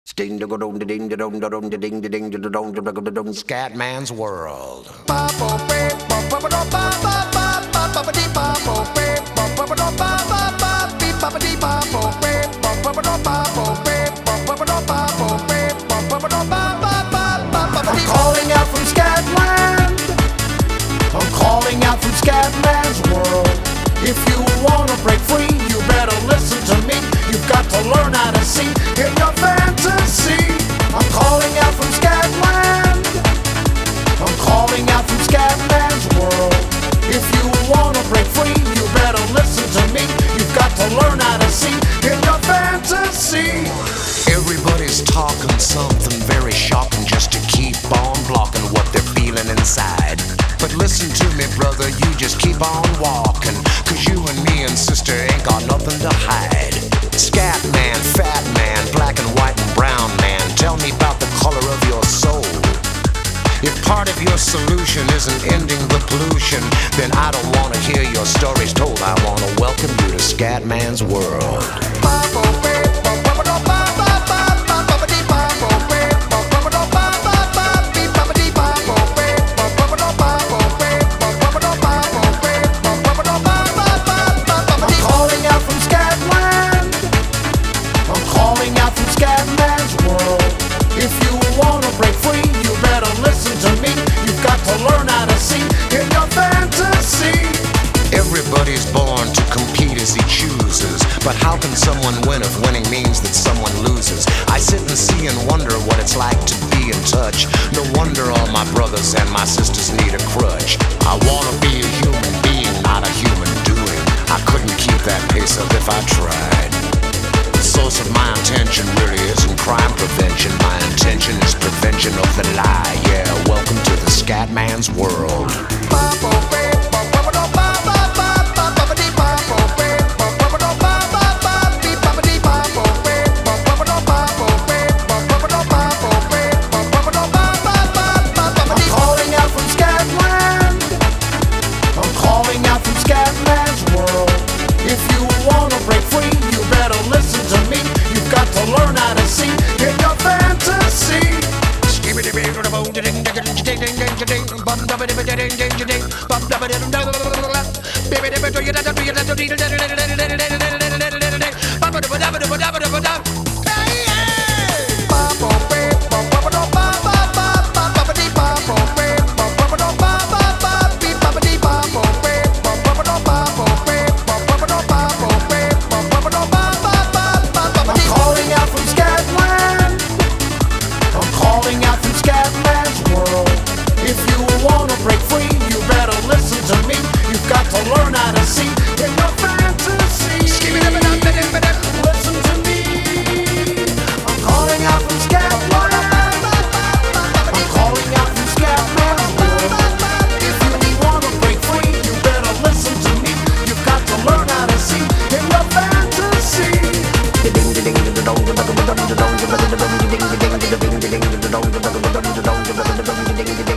Scatman's World. I'm calling out from Scatland. I'm calling out from Scatman's World. If you wanna break free, you better listen to me. You've got to learn how to see in your fantasy. I'm calling out from Scatland. I'm calling out from Scatman's World. If you wanna break free, you better listen to me. You've got to learn how to see in your fantasy. Everybody's talking something very shocking just to keep on blocking what they're feeling inside. But listen to me, brother, you just keep on walking, 'cause you and me and sister ain't got nothing to hide. Scat man, fat man, black and white and brown man, tell me about the color of your soul. If part of your solution isn't ending the pollution, then I don't want to hear your stories told. I want to welcome you to Scatman's World. Scatman's World. If you wanna break free, you better listen to me. You've got to learn how to see in your fantasy. Everybody's born to compete as he chooses, but how can someone win if winning means that someone loses? I sit and see and wonder what it's like to be in touch. No wonder all my brothers and my sisters need a crutch. I wanna be a human being, not a human doing. I couldn't keep that pace up if I tried. The source of my intention really isn't crime prevention. My intention is prevention of the lie. Yeah, welcome to the Scatman's World. I'm calling out from Scatland. I'm calling out from Scatman's World. If you wanna break free, you better listen to me. You've got to learn how to see in your fantasy. Scatman's World. If you wanna break free, you better listen to me. You've got to learn how to see in your fantasy. Listen to me. I'm calling out from Scatland. I'm calling out from Scatman's World. If you wanna break free, you better listen to me. You've got to learn how to see in your fantasy. Ding